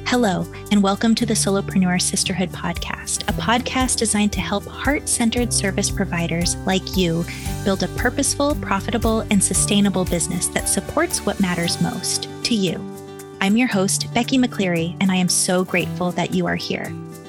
Hello, and welcome to the Solopreneur Sisterhood podcast, a podcast designed to help heart-centered service providers like you build a purposeful, profitable, and sustainable business that supports what matters most to you. I'm your host, Becky McCleary, and I am so grateful that you are here.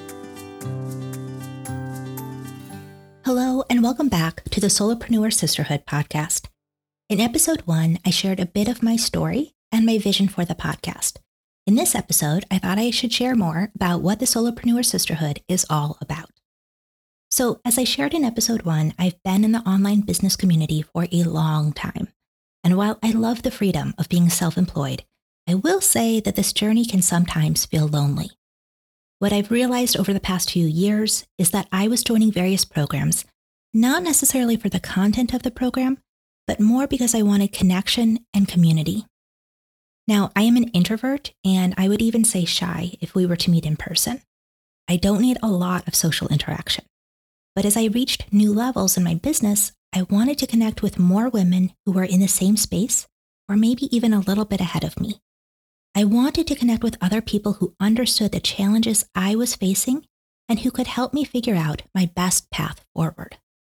Hello, and welcome back to the Solopreneur Sisterhood podcast. In episode 1, I shared a bit of my story and my vision for the podcast. In this episode, I thought I should share more about what the Solopreneur Sisterhood is all about. So, as I shared in episode 1, I've been in the online business community for a long time. And while I love the freedom of being self-employed, I will say that this journey can sometimes feel lonely. What I've realized over the past few years is that I was joining various programs, not necessarily for the content of the program, but more because I wanted connection and community. Now, I am an introvert, and I would even say shy if we were to meet in person. I don't need a lot of social interaction. But as I reached new levels in my business, I wanted to connect with more women who were in the same space, or maybe even a little bit ahead of me. I wanted to connect with other people who understood the challenges I was facing and who could help me figure out my best path forward.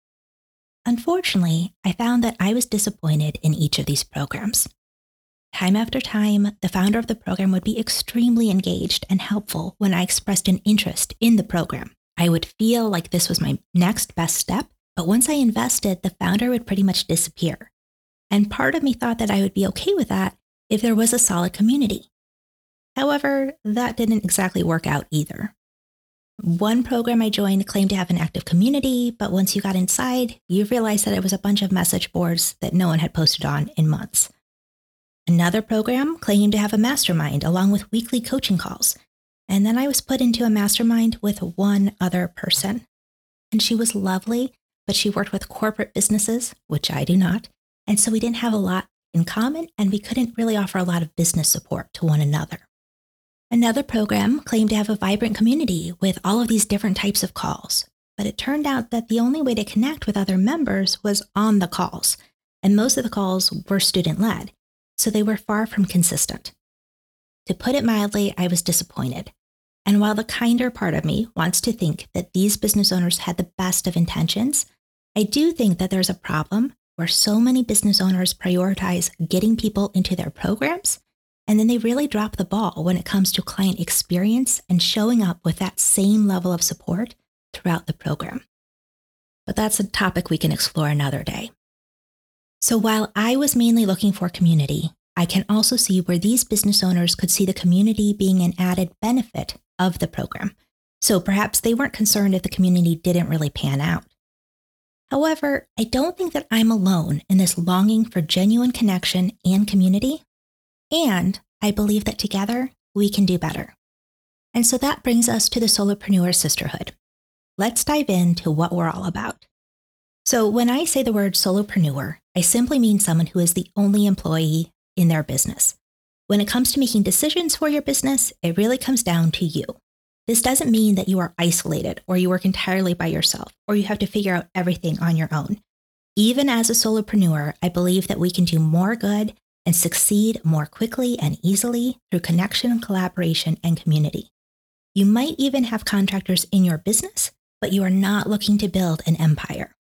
Unfortunately, I found that I was disappointed in each of these programs. Time after time, the founder of the program would be extremely engaged and helpful when I expressed an interest in the program. I would feel like this was my next best step, but once I invested, the founder would pretty much disappear. And part of me thought that I would be okay with that if there was a solid community. However, that didn't exactly work out either. One program I joined claimed to have an active community, but once you got inside, you realized that it was a bunch of message boards that no one had posted on in months. Another program claimed to have a mastermind along with weekly coaching calls. And then I was put into a mastermind with one other person. And she was lovely, but she worked with corporate businesses, which I do not. And so we didn't have a lot in common, and we couldn't really offer a lot of business support to one another. Another program claimed to have a vibrant community with all of these different types of calls. But it turned out that the only way to connect with other members was on the calls. And most of the calls were student-led. So they were far from consistent. To put it mildly, I was disappointed. And while the kinder part of me wants to think that these business owners had the best of intentions, I do think that there's a problem where so many business owners prioritize getting people into their programs, and then they really drop the ball when it comes to client experience and showing up with that same level of support throughout the program. But that's a topic we can explore another day. So while I was mainly looking for community, I can also see where these business owners could see the community being an added benefit of the program. So perhaps they weren't concerned if the community didn't really pan out. However, I don't think that I'm alone in this longing for genuine connection and community. And I believe that together we can do better. And so that brings us to the Solopreneur Sisterhood. Let's dive into what we're all about. So when I say the word solopreneur, I simply mean someone who is the only employee in their business. When it comes to making decisions for your business, it really comes down to you. This doesn't mean that you are isolated or you work entirely by yourself or you have to figure out everything on your own. Even as a solopreneur, I believe that we can do more good and succeed more quickly and easily through connection, collaboration, and community. You might even have contractors in your business, but you are not looking to build an empire.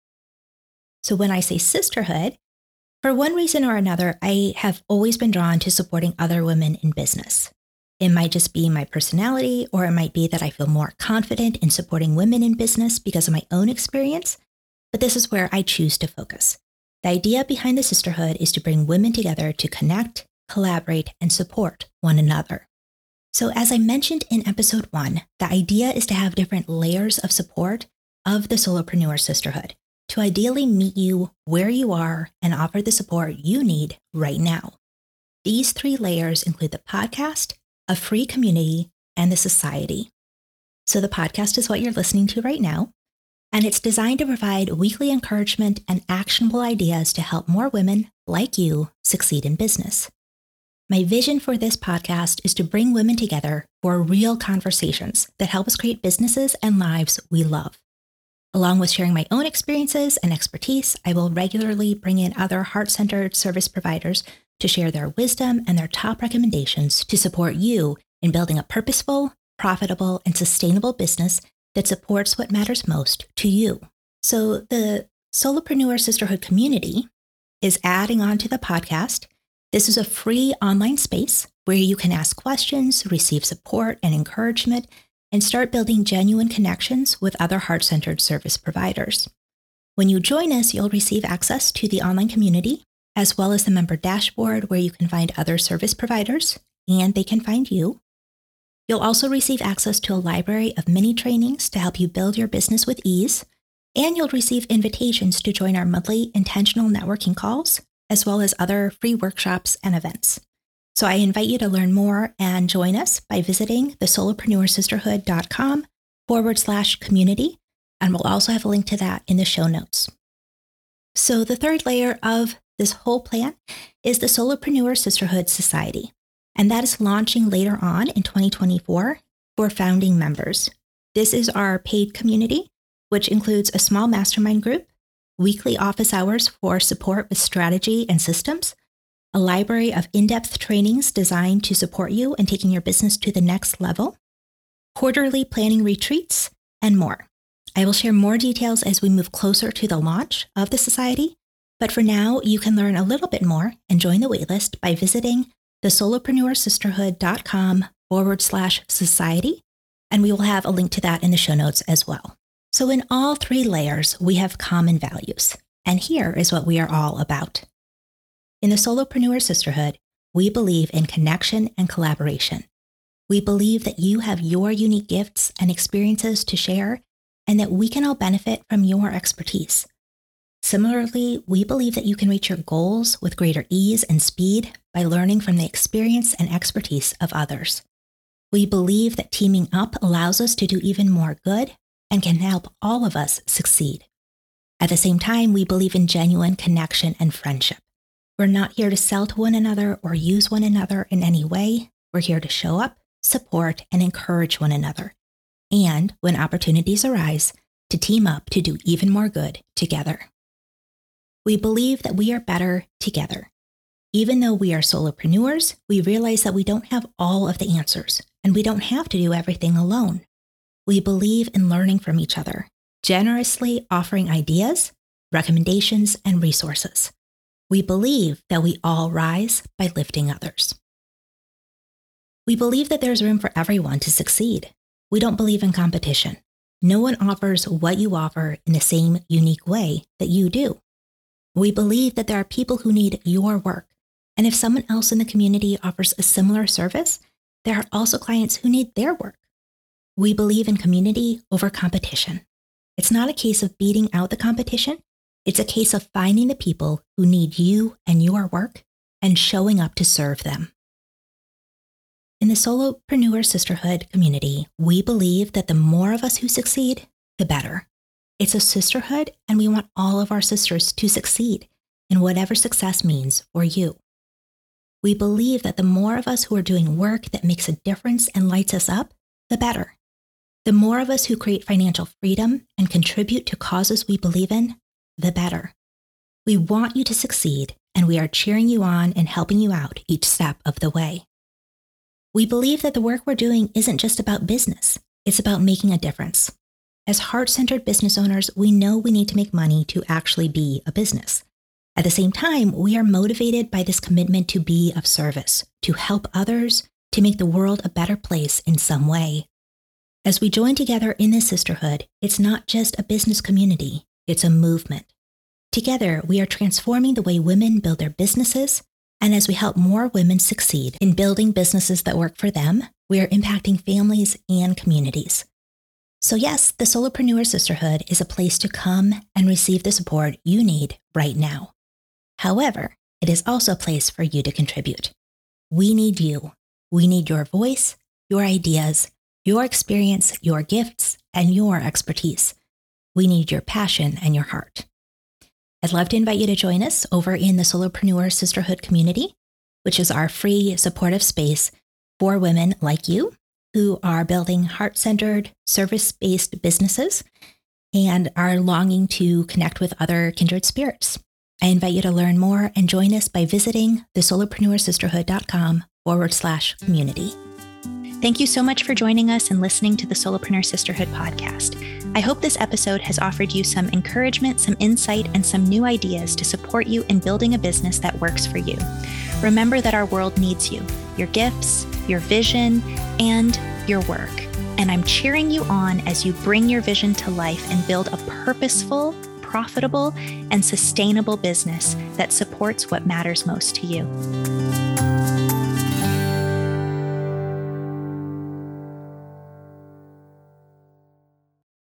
So when I say sisterhood, for one reason or another, I have always been drawn to supporting other women in business. It might just be my personality, or it might be that I feel more confident in supporting women in business because of my own experience, but this is where I choose to focus. The idea behind the sisterhood is to bring women together to connect, collaborate, and support one another. So as I mentioned in episode 1, the idea is to have different layers of support of the Solopreneur Sisterhood, to ideally meet you where you are and offer the support you need right now. These 3 layers include the podcast, a free community, and the society. So the podcast is what you're listening to right now, and it's designed to provide weekly encouragement and actionable ideas to help more women like you succeed in business. My vision for this podcast is to bring women together for real conversations that help us create businesses and lives we love. Along with sharing my own experiences and expertise, I will regularly bring in other heart-centered service providers to share their wisdom and their top recommendations to support you in building a purposeful, profitable, and sustainable business that supports what matters most to you. So the Solopreneur Sisterhood community is adding on to the podcast. This is a free online space where you can ask questions, receive support and encouragement, and start building genuine connections with other heart-centered service providers. When you join us, you'll receive access to the online community, as well as the member dashboard where you can find other service providers, and they can find you. You'll also receive access to a library of mini trainings to help you build your business with ease, and you'll receive invitations to join our monthly intentional networking calls, as well as other free workshops and events. So I invite you to learn more and join us by visiting thesolopreneursisterhood.com/community, and we'll also have a link to that in the show notes. So the third layer of this whole plan is the Solopreneur Sisterhood Society, and that is launching later on in 2024 for founding members. This is our paid community, which includes a small mastermind group, weekly office hours for support with strategy and systems, a library of in-depth trainings designed to support you in taking your business to the next level, quarterly planning retreats, and more. I will share more details as we move closer to the launch of the society, but for now, you can learn a little bit more and join the waitlist by visiting thesolopreneursisterhood.com/society, and we will have a link to that in the show notes as well. So in all three layers, we have common values, and here is what we are all about. In the Solopreneur Sisterhood, we believe in connection and collaboration. We believe that you have your unique gifts and experiences to share, and that we can all benefit from your expertise. Similarly, we believe that you can reach your goals with greater ease and speed by learning from the experience and expertise of others. We believe that teaming up allows us to do even more good and can help all of us succeed. At the same time, we believe in genuine connection and friendship. We're not here to sell to one another or use one another in any way. We're here to show up, support, and encourage one another. And when opportunities arise, to team up to do even more good together. We believe that we are better together. Even though we are solopreneurs, we realize that we don't have all of the answers, and we don't have to do everything alone. We believe in learning from each other, generously offering ideas, recommendations, and resources. We believe that we all rise by lifting others. We believe that there's room for everyone to succeed. We don't believe in competition. No one offers what you offer in the same unique way that you do. We believe that there are people who need your work, and if someone else in the community offers a similar service, there are also clients who need their work. We believe in community over competition. It's not a case of beating out the competition. It's a case of finding the people who need you and your work and showing up to serve them. In the Solopreneur Sisterhood community, we believe that the more of us who succeed, the better. It's a sisterhood, and we want all of our sisters to succeed in whatever success means for you. We believe that the more of us who are doing work that makes a difference and lights us up, the better. The more of us who create financial freedom and contribute to causes we believe in, the better. We want you to succeed, and we are cheering you on and helping you out each step of the way. We believe that the work we're doing isn't just about business. It's about making a difference. As heart-centered business owners, we know we need to make money to actually be a business. At the same time, we are motivated by this commitment to be of service, to help others, to make the world a better place in some way. As we join together in this sisterhood, it's not just a business community, it's a movement. Together, we are transforming the way women build their businesses, and as we help more women succeed in building businesses that work for them, we are impacting families and communities. So yes, the Solopreneur Sisterhood is a place to come and receive the support you need right now. However, it is also a place for you to contribute. We need you. We need your voice, your ideas, your experience, your gifts, and your expertise. We need your passion and your heart. I'd love to invite you to join us over in the Solopreneur Sisterhood community, which is our free supportive space for women like you who are building heart-centered, service-based businesses and are longing to connect with other kindred spirits. I invite you to learn more and join us by visiting thesolopreneursisterhood.com/community. Thank you so much for joining us and listening to the Solopreneur Sisterhood podcast. I hope this episode has offered you some encouragement, some insight, and some new ideas to support you in building a business that works for you. Remember that our world needs you, your gifts, your vision, and your work. And I'm cheering you on as you bring your vision to life and build a purposeful, profitable, and sustainable business that supports what matters most to you.